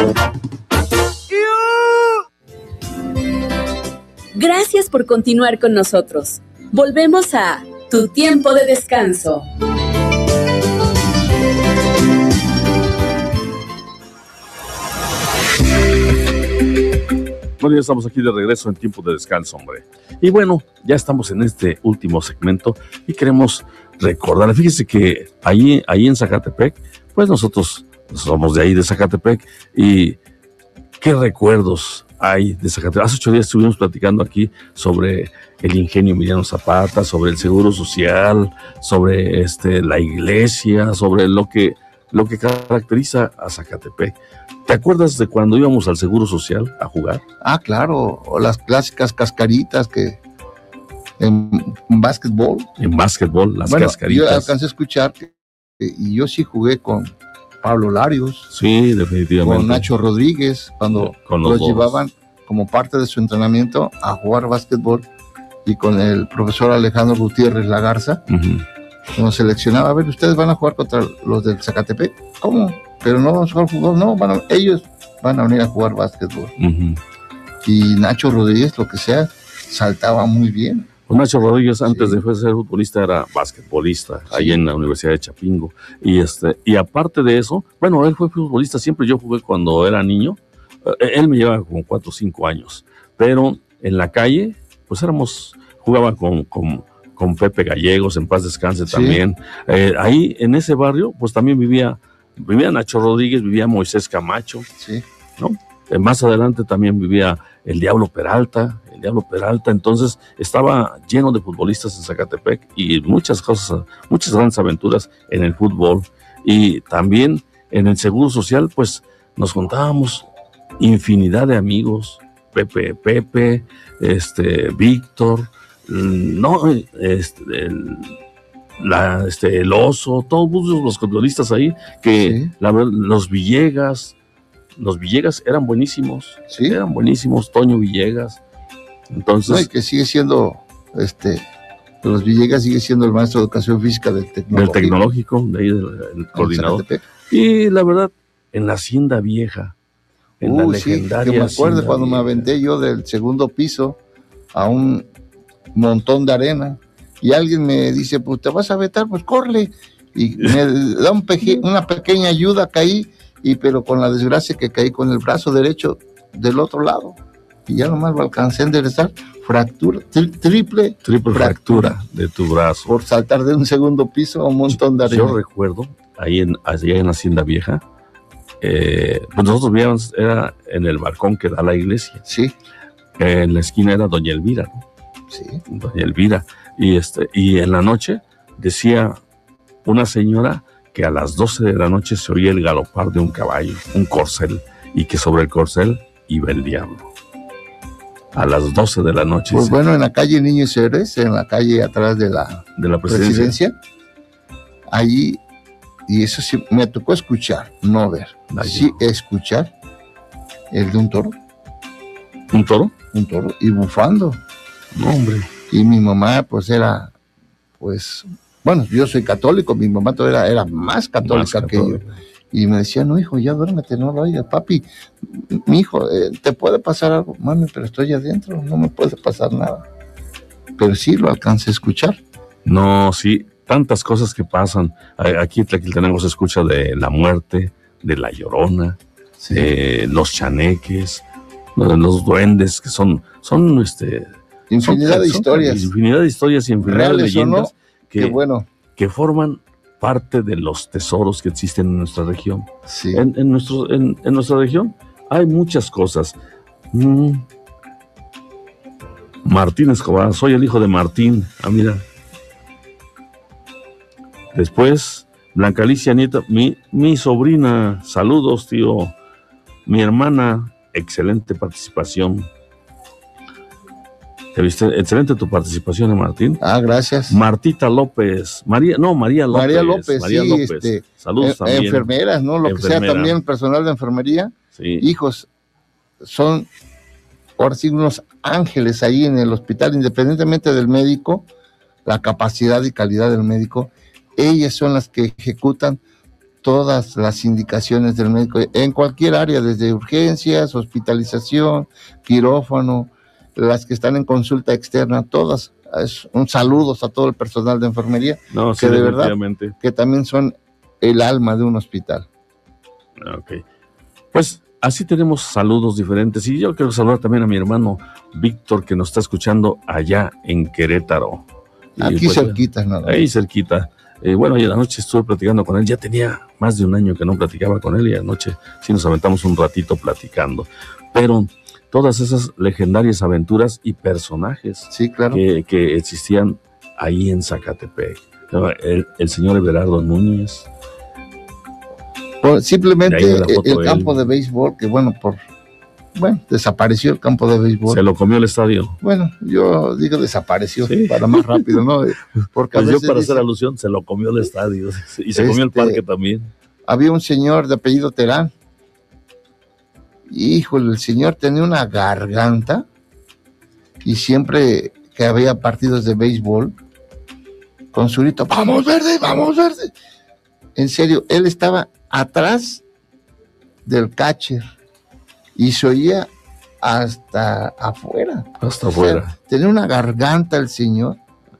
Gracias por continuar con nosotros. Volvemos a Tu Tiempo de Descanso. Bueno, ya estamos aquí de regreso en Tiempo de Descanso, hombre. Y bueno, ya estamos en este último segmento y queremos recordar, fíjese que ahí, ahí en Zacatepec, pues nosotros somos de ahí de Zacatepec, y qué recuerdos hay de Zacatepec. Hace ocho días estuvimos platicando aquí sobre el ingenio Emiliano Zapata, sobre el seguro social, sobre este, la iglesia, sobre lo que, lo que caracteriza a Zacatepec. ¿Te acuerdas de cuando íbamos al seguro social a jugar? Ah, claro, o las clásicas cascaritas que en básquetbol. En básquetbol, las bueno, cascaritas. Yo alcancé a escuchar que y yo sí jugué con Pablo Larios, sí, definitivamente, con Nacho Rodríguez, cuando con los, los llevaban como parte de su entrenamiento a jugar básquetbol, y con el profesor Alejandro Gutiérrez Lagarza, uh-huh. nos seleccionaba, a ver, ustedes van a jugar contra los del Zacatepec, ¿cómo? Pero no vamos a jugar fútbol, no, van a, ellos van a venir a jugar básquetbol. Uh-huh. Y Nacho Rodríguez, lo que sea, saltaba muy bien. Pues Nacho Rodríguez, antes sí. de ser futbolista, era basquetbolista, sí. ahí en la Universidad de Chapingo. Y, este, y aparte de eso, bueno, él fue futbolista, siempre yo jugué cuando era niño. Él me llevaba como cuatro o cinco años, pero en la calle, pues éramos, jugaba con, con, con Pepe Gallegos, en paz descanse sí. también. Eh, ahí en ese barrio, pues también vivía, vivía Nacho Rodríguez, vivía Moisés Camacho, sí. ¿no? Eh, más adelante también vivía el Diablo Peralta, el Diablo Peralta, entonces estaba lleno de futbolistas en Zacatepec y muchas cosas, muchas grandes aventuras en el fútbol. Y también en el Seguro Social, pues nos contábamos infinidad de amigos, Pepe, Pepe, este, Víctor, no, este, el, la, este, el Oso, todos los futbolistas ahí, que sí. la, los Villegas, los Villegas eran buenísimos, ¿sí? eran buenísimos, Toño Villegas, entonces... No, y que sigue siendo, este, los Villegas sigue siendo el maestro de educación física del tecnológico. Del tecnológico, de ahí del, del coordinador. Y la verdad, en la Hacienda Vieja, en uh, la legendaria sí, que me acuerdo cuando vieja. me aventé yo del segundo piso a un montón de arena y alguien me dice, pues te vas a aventar, pues corre, y me da un peque- una pequeña ayuda, caí, y pero con la desgracia que caí con el brazo derecho del otro lado y ya nomás lo alcancé a enderezar, fractura, tri- triple, triple fractura, fractura de tu brazo por saltar de un segundo piso a un montón de arena. Yo recuerdo ahí en, allá en Hacienda Vieja, Eh, pues nosotros vivíamos, era en el balcón que da a la iglesia. Sí. Eh, en la esquina era Doña Elvira, ¿no? Sí. Doña Elvira. Y, este, y en la noche decía una señora que a las doce de la noche se oía el galopar de un caballo, un corcel, y que sobre el corcel iba el diablo. A las doce de la noche. Pues sí. Bueno, en la calle Niños Héroes, en la calle atrás de la, de la presidencia, presidencia ahí. Y eso sí, me tocó escuchar, no ver. Ay, sí, no. escuchar el de un toro. ¿Un toro? Un toro, y bufando. No, hombre. Y mi mamá, pues, era, pues, bueno, yo soy católico, mi mamá todavía era, era más católica más que yo. Y me decía, no, hijo, ya duérmete, no lo oigas. Papi, mi hijo, eh, ¿te puede pasar algo? Mami, pero estoy adentro, no me puede pasar nada. Pero sí lo alcancé a escuchar. No, sí. Tantas cosas que pasan. Aquí, aquí tenemos escucha de la muerte, de la Llorona, sí. eh, los chaneques, los duendes, que son, son este, infinidad son, de historias. Son, infinidad de historias y infinidad de leyendas no, que, bueno. que forman parte de los tesoros que existen en nuestra región. Sí. En, en, nuestro, en, en nuestra región hay muchas cosas. Mm. Martín Escobar, soy el hijo de Martín. Ah, mira. Después, Blanca Alicia Nieto, mi, mi sobrina, saludos, tío. Mi hermana, excelente participación. ¿Te viste? Excelente tu participación, ¿eh, Martín? Ah, gracias. Martita López, María, no, María López. María López, María sí, López. Este, saludos eh, también. Enfermeras, ¿no? Lo Enfermera. que sea, también personal de enfermería. Sí. Hijos, son, ahora sí, unos ángeles ahí en el hospital, independientemente del médico, la capacidad y calidad del médico. Ellas son las que ejecutan todas las indicaciones del médico en cualquier área, desde urgencias, hospitalización, quirófano, las que están en consulta externa, todas. Es un saludo a todo el personal de enfermería, no, que sí, de verdad que también son el alma de un hospital. Ok. Pues así tenemos saludos diferentes y yo quiero saludar también a mi hermano Víctor, que nos está escuchando allá en Querétaro. Aquí pues, cerquita, nada. Ahí cerquita. Eh, bueno, y anoche estuve platicando con él, ya tenía más de un año que no platicaba con él y anoche sí nos aventamos un ratito platicando. Pero todas esas legendarias aventuras y personajes sí, claro. que, que existían ahí en Zacatepec. El, el señor Everardo Núñez. Por, simplemente el, el campo de béisbol, que bueno, por bueno, desapareció el campo de béisbol. Se lo comió el estadio. Bueno, yo digo desapareció, sí, para más rápido, ¿no? Porque pues a yo para dice, hacer alusión, se lo comió el estadio y se este, comió el parque también. Había un señor de apellido Terán. Híjole, el señor tenía una garganta y siempre que había partidos de béisbol, con su grito, ¡vamos verde, vamos verde! En serio, él estaba atrás del catcher y se oía hasta afuera. Hasta o sea, afuera. Tenía una garganta el señor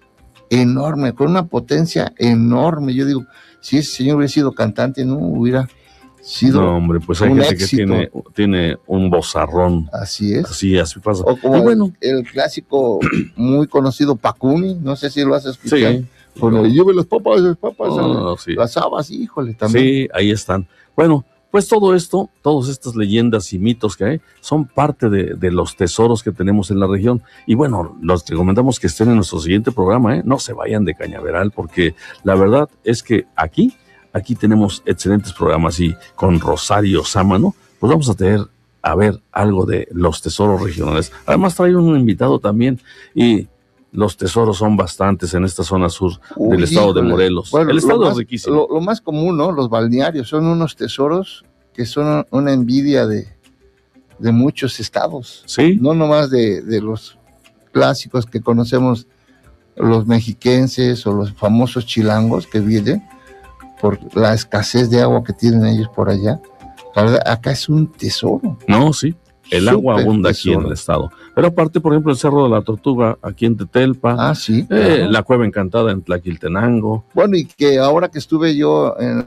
enorme, con una potencia enorme. Yo digo, si ese señor hubiera sido cantante, no hubiera sido No, hombre, pues hay un gente éxito. que tiene, tiene un vozarrón. Así es. Así, así pasa. O como y bueno, el, el clásico muy conocido Pacuni, no sé si lo has escuchado. Sí. Con el lleve las papas, las papas, Oh, sí. las habas, híjole, también. Sí, ahí están. Bueno, pues todo esto, todas estas leyendas y mitos que hay, son parte de, de los tesoros que tenemos en la región. Y bueno, los recomendamos que estén en nuestro siguiente programa, ¿eh? No se vayan de Cañaveral, porque la verdad es que aquí, aquí tenemos excelentes programas y con Rosario Sámano, pues vamos a tener a ver algo de los tesoros regionales. Además trae un invitado también y los tesoros son bastantes en esta zona sur Uy, del estado híjole. de Morelos. Bueno, el estado lo es más, riquísimo. Lo, lo más común, ¿no? Los balnearios son unos tesoros que son una envidia de, de muchos estados. Sí. No nomás de, de los clásicos que conocemos los mexiquenses o los famosos chilangos que vienen por la escasez de agua que tienen ellos por allá. La verdad, acá es un tesoro. No, sí. El Súper agua abunda aquí tesoro. en el estado. Pero aparte, por ejemplo, el Cerro de la Tortuga, aquí en Tetelpa. Ah, sí. Eh, claro. la Cueva Encantada en Tlaquiltenango. Bueno, y que ahora que estuve yo en,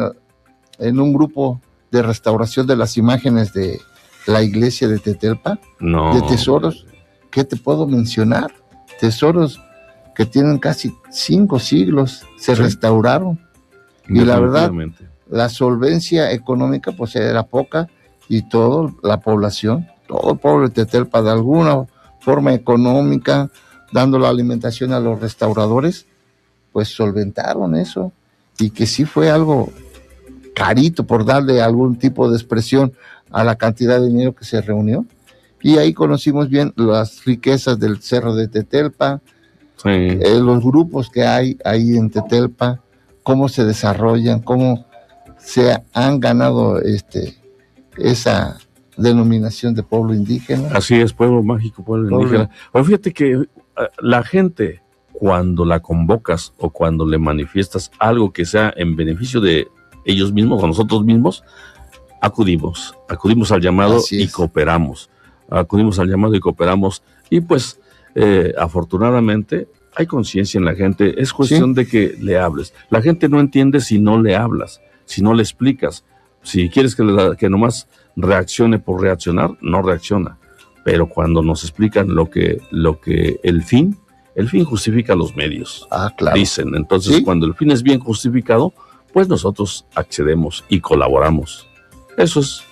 en un grupo de restauración de las imágenes de la iglesia de Tetelpa, No. de tesoros, ¿qué te puedo mencionar? Tesoros que tienen casi cinco siglos, se Sí. restauraron. Y la verdad, Definitivamente. la solvencia económica pues era poca y toda la población, todo el pueblo de Tetelpa de alguna forma económica, dando la alimentación a los restauradores, pues solventaron eso y que sí fue algo carito por darle algún tipo de expresión a la cantidad de dinero que se reunió. Y ahí conocimos bien las riquezas del Cerro de Tetelpa, Sí. eh, los grupos que hay ahí en Tetelpa, cómo se desarrollan, cómo se han ganado este esa denominación de pueblo indígena. Así es, pueblo mágico, pueblo Pueblo. indígena. Bueno, fíjate que eh, la gente, cuando la convocas o cuando le manifiestas algo que sea en beneficio de ellos mismos o nosotros mismos, acudimos, acudimos al llamado Así y es. cooperamos. Acudimos al llamado y cooperamos. Y pues, eh, afortunadamente, hay conciencia en la gente. Es cuestión de que le hables. La gente no entiende si no le hablas, si no le explicas. Si quieres que, le, que nomás reaccione por reaccionar, no reacciona. Pero cuando nos explican lo que, lo que el fin, el fin justifica los medios. Ah, claro. Dicen. Entonces, ¿Sí? cuando el fin es bien justificado, pues nosotros accedemos y colaboramos. Eso es